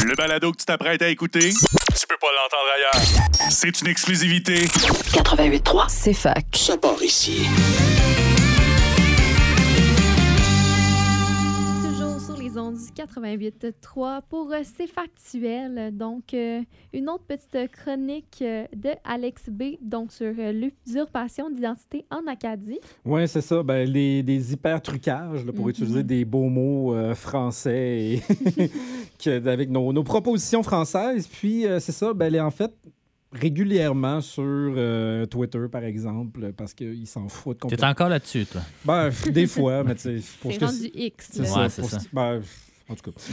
Le balado que tu t'apprêtes à écouter, tu peux pas l'entendre ailleurs. C'est une exclusivité. 88.3, c'est fac. Ça part ici. Toujours sur les ondes du 88.3 pour C'est factuel. Donc, une autre petite chronique de Alex B. Donc, sur l'usurpation d'identité en Acadie. Oui, c'est ça. Ben, des hyper-trucages là, pour utiliser des beaux mots français et avec nos propositions françaises. Puis, c'est ça. Ben, en fait, régulièrement sur Twitter, par exemple, parce qu'ils s'en foutent complètement. T'es encore là-dessus, toi? Ben, des fois, mais tu sais... C'est rendu X. C'est là. ça. Ouais, c'est ça. Ben, en tout cas,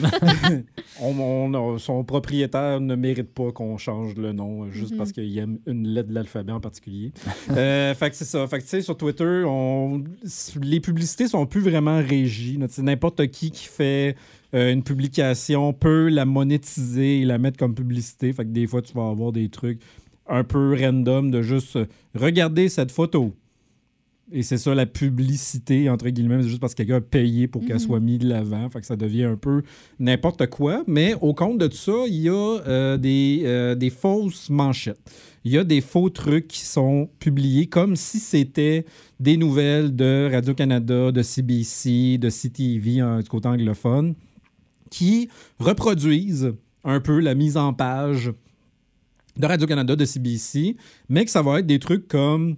son propriétaire ne mérite pas qu'on change le nom juste parce qu'il aime une lettre de l'alphabet en particulier. Fait que c'est ça. Fait que tu sais, sur Twitter, les publicités sont plus vraiment régies. Là, n'importe qui fait une publication peut la monétiser et la mettre comme publicité. Fait que des fois, tu vas avoir des trucs un peu random de juste regarder cette photo. Et c'est ça, la publicité, entre guillemets, c'est juste parce que quelqu'un a payé pour qu'elle soit mise de l'avant. Fait que ça devient un peu n'importe quoi. Mais au compte de tout ça, il y a des fausses manchettes. Il y a des faux trucs qui sont publiés comme si c'était des nouvelles de Radio-Canada, de CBC, de CTV, du côté anglophone, qui reproduisent un peu la mise en page de Radio-Canada, de CBC, mais que ça va être des trucs comme...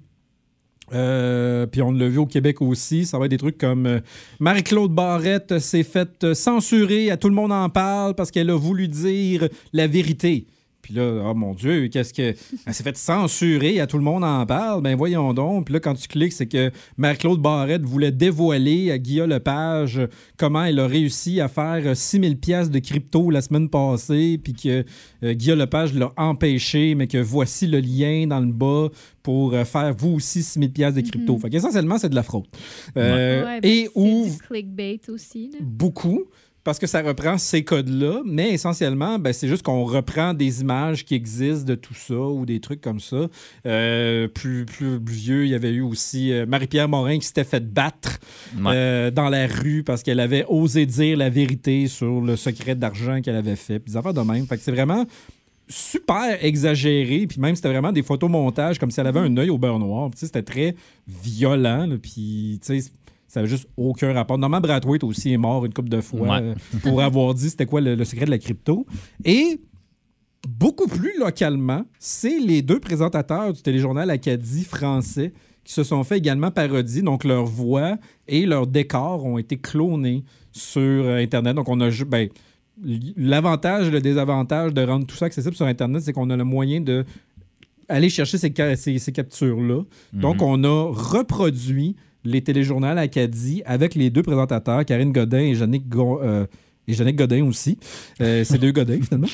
puis on l'a vu au Québec aussi, ça va être des trucs comme Marie-Claude Barrette s'est faite censurer, à tout le monde en parle parce qu'elle a voulu dire la vérité. Puis là, oh mon Dieu, qu'est-ce que... Elle s'est fait censurer, à tout le monde en parle. Ben voyons donc. Puis là, quand tu cliques, c'est que Marie-Claude Barrette voulait dévoiler à Guilla Lepage comment elle a réussi à faire 6 000 piastres de crypto la semaine passée, puis que Guilla Lepage l'a empêché, mais que voici le lien dans le bas pour faire vous aussi 6 000 piastres de crypto. Fait qu'essentiellement, c'est de la fraude. Et c'est du clickbait aussi. Là. Beaucoup. Parce que ça reprend ces codes-là, mais essentiellement, ben, c'est juste qu'on reprend des images qui existent de tout ça ou des trucs comme ça. Plus vieux, il y avait eu aussi Marie-Pierre Morin qui s'était fait battre dans la rue parce qu'elle avait osé dire la vérité sur le secret d'argent qu'elle avait fait. Puis des affaires de même. Fait que c'est vraiment super exagéré. Puis même, c'était vraiment des photomontages comme si elle avait un œil au beurre noir. Puis, c'était très violent. Là, puis, tu sais... Ça n'avait juste aucun rapport. Norman Brathwaite aussi est mort une couple de fois pour avoir dit c'était quoi le secret de la crypto. Et beaucoup plus localement, c'est les deux présentateurs du téléjournal Acadie français qui se sont fait également parodier. Donc, leur voix et leur décor ont été clonés sur Internet. Donc, on a... l'avantage et le désavantage de rendre tout ça accessible sur Internet, c'est qu'on a le moyen de aller chercher ces captures-là. Donc, on a reproduit les téléjournaux Acadie avec les deux présentateurs, Karine Godin et Jannick Godin aussi. C'est deux Godin, finalement.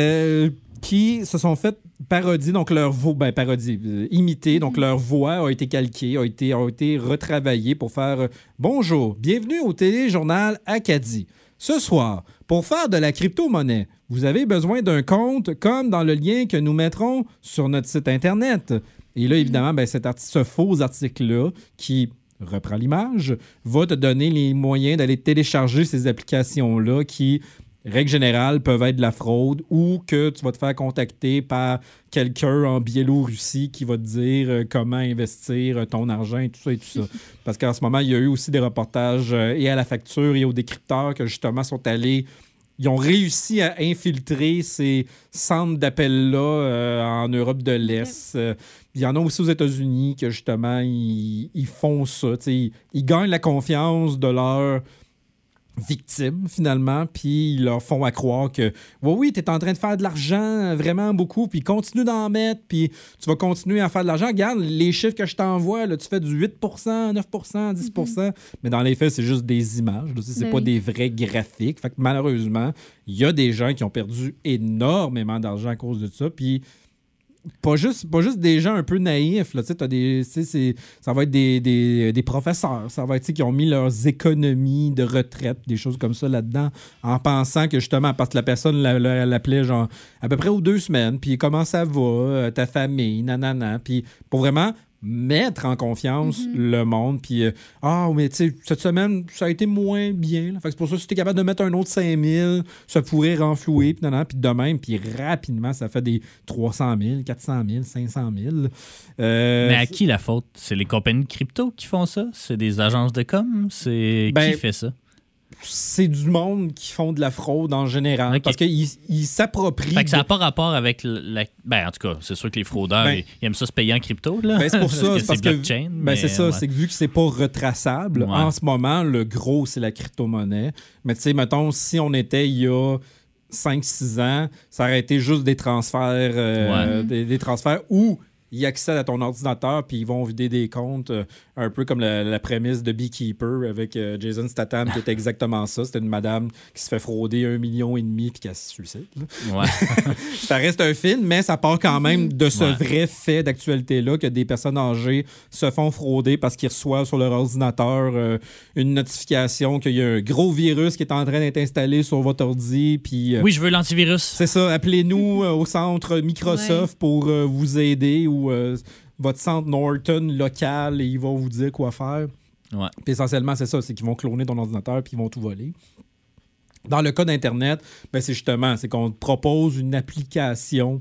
Qui se sont fait parodier, donc leur voix, imiter, donc leur voix a été calquée, a été retravaillée pour faire bonjour, bienvenue au téléjournal Acadie. Ce soir, pour faire de la crypto-monnaie, vous avez besoin d'un compte comme dans le lien que nous mettrons sur notre site Internet. Et là, évidemment, ce faux article-là qui reprend l'image, va te donner les moyens d'aller télécharger ces applications-là qui, règle générale, peuvent être de la fraude ou que tu vas te faire contacter par quelqu'un en Biélorussie qui va te dire comment investir ton argent et tout ça. Parce qu'en ce moment, il y a eu aussi des reportages et à la facture et aux décrypteurs que justement sont allés... Ils ont réussi à infiltrer ces centres d'appel-là en Europe de l'Est. Il y en a aussi aux États-Unis que, justement, ils font ça. Ils gagnent la confiance de leurs victimes, finalement, puis ils leur font à croire que oui, tu es en train de faire de l'argent vraiment beaucoup, puis continue d'en mettre, puis tu vas continuer à faire de l'argent. Regarde les chiffres que je t'envoie, là, tu fais du 8 9 10 mais dans les faits, c'est juste des images. Là, c'est pas des vrais graphiques. Fait que malheureusement, il y a des gens qui ont perdu énormément d'argent à cause de ça, puis pas juste des gens un peu naïfs. Là, ça va être des professeurs. Ça va être qui ont mis leurs économies de retraite, des choses comme ça là-dedans, en pensant que justement, parce que la personne l'appelait genre à peu près aux 2 semaines, puis comment ça va, ta famille, nanana. Puis pour vraiment mettre en confiance le monde. Puis, mais tu sais, cette semaine, ça a été moins bien. Là. Fait que c'est pour ça que si tu es capable de mettre un autre 5000, ça pourrait renflouer. Puis de même, puis rapidement, ça fait des 300 000, 400 000, 500 000. Mais à qui la faute? C'est les compagnies de crypto qui font ça? C'est des agences de com? Qui fait ça? C'est du monde qui font de la fraude en général. Okay. Parce qu'ils s'approprient. Fait que ça n'a pas rapport avec en tout cas, c'est sûr que les fraudeurs, ils aiment ça se payer en crypto. Là. C'est pour ça. c'est blockchain. C'est ça. Ouais. C'est que vu que c'est pas retraçable, en ce moment, le gros, c'est la crypto-monnaie. Mais tu sais, mettons, si on était il y a 5-6 ans, ça aurait été juste des transferts, des transferts où ils accèdent à ton ordinateur puis ils vont vider des comptes, un peu comme la prémisse de Beekeeper avec Jason Statham qui était exactement ça. C'était une madame qui se fait frauder 1,5 million puis qui se suicide. Ouais. Ça reste un film, mais ça part quand même de ce vrai fait d'actualité-là que des personnes âgées se font frauder parce qu'ils reçoivent sur leur ordinateur une notification qu'il y a un gros virus qui est en train d'être installé sur votre ordi. Puis, oui, je veux l'antivirus. C'est ça. Appelez-nous au centre Microsoft pour vous aider ou votre centre Norton local et ils vont vous dire quoi faire. Ouais. Puis essentiellement, c'est ça, c'est qu'ils vont cloner ton ordinateur puis ils vont tout voler. Dans le cas d'Internet, c'est qu'on te propose une application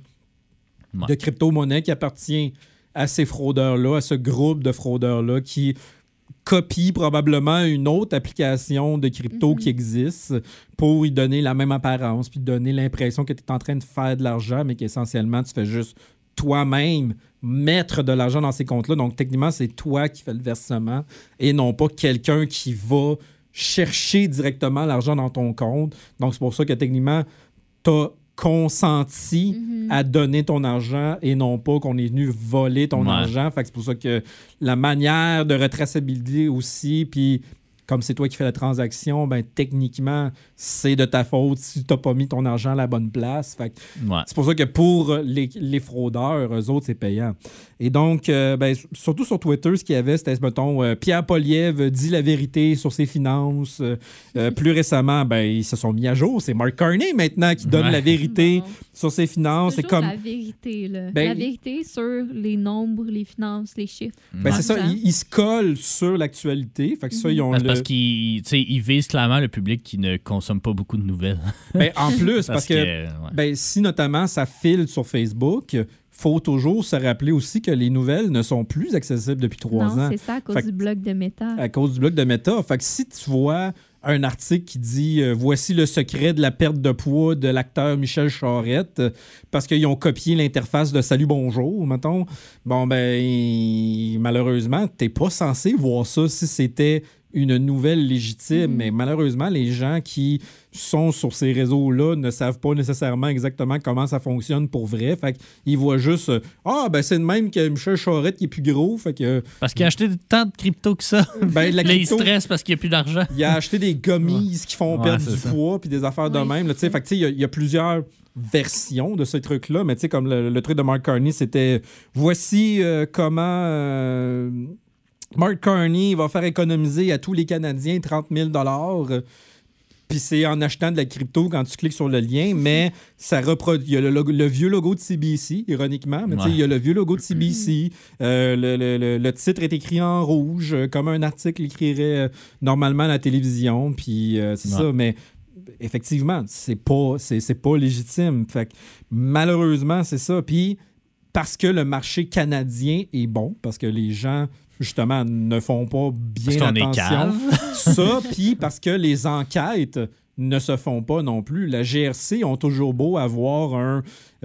de crypto-monnaie qui appartient à ces fraudeurs-là, à ce groupe de fraudeurs-là qui copie probablement une autre application de crypto qui existe pour y donner la même apparence puis donner l'impression que tu es en train de faire de l'argent, mais qu'essentiellement, tu fais juste toi-même mettre de l'argent dans ces comptes-là. Donc, techniquement, c'est toi qui fais le versement et non pas quelqu'un qui va chercher directement l'argent dans ton compte. Donc, c'est pour ça que techniquement, tu as consenti à donner ton argent et non pas qu'on est venu voler ton argent. Fait que c'est pour ça que la manière de retraçabilité aussi, puis comme c'est toi qui fais la transaction, techniquement, c'est de ta faute si tu n'as pas mis ton argent à la bonne place. Fait que c'est pour ça que pour les fraudeurs, eux autres, c'est payant. Et donc, surtout sur Twitter, ce qu'il y avait, c'était, mettons, Pierre Poilievre dit la vérité sur ses finances. Plus récemment, ils se sont mis à jour. C'est Mark Carney maintenant qui donne la vérité sur ses finances. C'est comme la vérité, là. La vérité sur les nombres, les finances, les chiffres. C'est ça, ils se collent sur l'actualité. Fait que ça, ils ont parce qu'ils visent clairement le public qui ne consomme pas beaucoup de nouvelles. En plus, parce que si notamment ça file sur Facebook, faut toujours se rappeler aussi que les nouvelles ne sont plus accessibles depuis 3 ans. Non, c'est ça, à cause du blog de Meta. À cause du blog de Meta. Fait que si tu vois un article qui dit « Voici le secret de la perte de poids de l'acteur Michel Charette », parce qu'ils ont copié l'interface de « Salut, bonjour », mettons, malheureusement, t'es pas censé voir ça si c'était une nouvelle légitime, mais malheureusement, les gens qui sont sur ces réseaux-là ne savent pas nécessairement exactement comment ça fonctionne pour vrai. Fait qu'ils voient juste c'est de même que Michel Charette qui est plus gros. Fait que, parce qu'il a acheté tant de crypto que ça. Il stresse parce qu'il n'y a plus d'argent. Il a acheté des gummies qui font perdre du poids puis des affaires de même. Là, fait que il y a plusieurs versions de ce truc-là, mais comme le truc de Mark Carney, c'était voici comment Mark Carney va faire économiser à tous les Canadiens 30 000 $. Puis c'est en achetant de la crypto quand tu cliques sur le lien, mais ça reproduit. Il y a le vieux logo de CBC, ironiquement, mais il y a le vieux logo de CBC. Le titre est écrit en rouge, comme un article écrirait normalement à la télévision. Puis c'est ça, mais effectivement, c'est pas légitime. Fait que, malheureusement, c'est ça. Puis parce que le marché canadien est bon, parce que les gens justement ne font pas bien attention. Ça, puis parce que les enquêtes ne se font pas non plus. La GRC ont toujours beau avoir un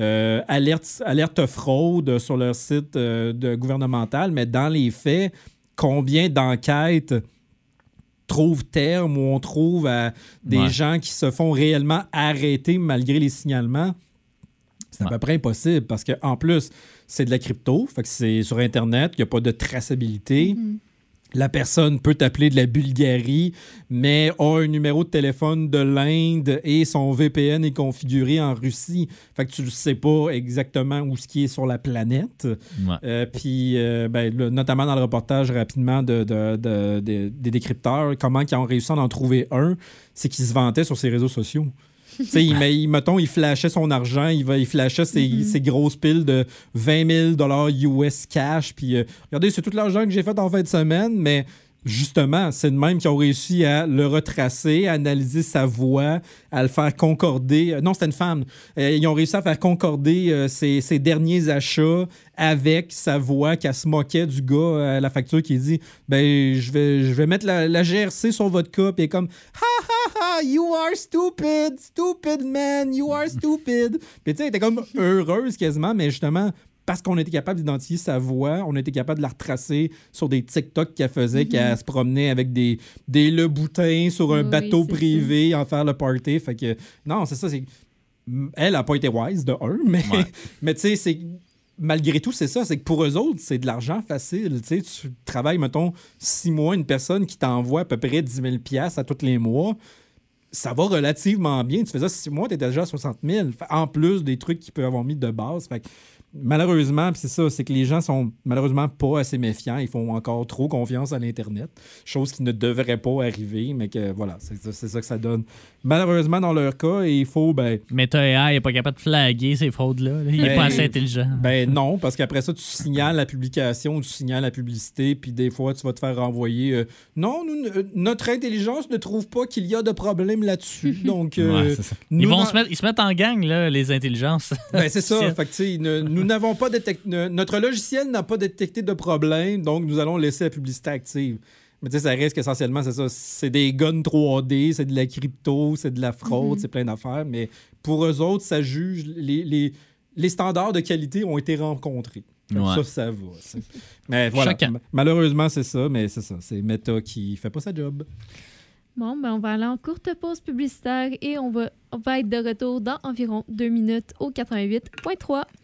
alerte fraude sur leur site gouvernemental, mais dans les faits, combien d'enquêtes trouvent terme ou on trouve des gens qui se font réellement arrêter malgré les signalements? C'est à peu près impossible parce qu'en plus, c'est de la crypto, fait que c'est sur Internet, il n'y a pas de traçabilité. La personne peut t'appeler de la Bulgarie, mais a un numéro de téléphone de l'Inde et son VPN est configuré en Russie. Fait que tu ne sais pas exactement où ce qui est sur la planète. Puis, notamment dans le reportage rapidement des décrypteurs, comment ils ont réussi à en trouver un, c'est qu'ils se vantaient sur ses réseaux sociaux. Mettons, il flashait son argent, il flashait ses grosses piles de 20 000 US cash, puis regardez, c'est tout l'argent que j'ai fait en fin de semaine, mais justement, c'est de même qu'ils ont réussi à le retracer, à analyser sa voix, à le faire concorder. Non, c'était une femme. Ils ont réussi à faire concorder ses derniers achats avec sa voix, qu'elle se moquait du gars à la facture qui dit ben je vais mettre la GRC sur votre cas, puis elle est comme ha ha ha, you are stupid man, you are stupid. Puis tu sais, elle était comme heureuse quasiment, mais justement parce qu'on était capable d'identifier sa voix, on était capable de la retracer sur des TikTok qu'elle faisait, qu'elle se promenait avec des leboutins sur un bateau privé en faire le party. Fait que, non, c'est ça. Elle n'a pas été wise de un, mais tu sais, c'est... Malgré tout, c'est ça. C'est que pour eux autres, c'est de l'argent facile. Tu travailles, mettons, 6 mois, une personne qui t'envoie à peu près 10 000 $ à tous les mois. Ça va relativement bien. Tu fais ça 6 mois, tu es déjà à 60 000. En plus des trucs qu'ils peuvent avoir mis de base. Fait que, malheureusement, c'est ça, c'est que les gens sont malheureusement pas assez méfiants. Ils font encore trop confiance à l'Internet. Chose qui ne devrait pas arriver, mais que voilà, c'est ça que ça donne. Malheureusement, dans leur cas, il faut... Meta AI n'est pas capable de flaguer ces fraudes-là. Il n'est pas assez intelligent. Non, parce qu'après ça, tu signales la publication, tu signales la publicité, puis des fois, tu vas te faire renvoyer non, notre intelligence ne trouve pas qu'il y a de problème là-dessus. Donc, c'est ça. Ils se mettent en gang, là, les intelligences. C'est ça. Fait que, nous n'avons pas notre logiciel n'a pas détecté de problème, donc nous allons laisser la publicité active. Mais tu sais, ça reste qu'essentiellement, c'est ça. C'est des guns 3D, c'est de la crypto, c'est de la fraude, c'est plein d'affaires. Mais pour eux autres, ça juge. Les standards de qualité ont été rencontrés. Ça va. Mais voilà. Malheureusement, c'est ça. Mais c'est ça. C'est Meta qui fait pas sa job. Bon, on va aller en courte pause publicitaire et on va être de retour dans environ 2 minutes au 88.3.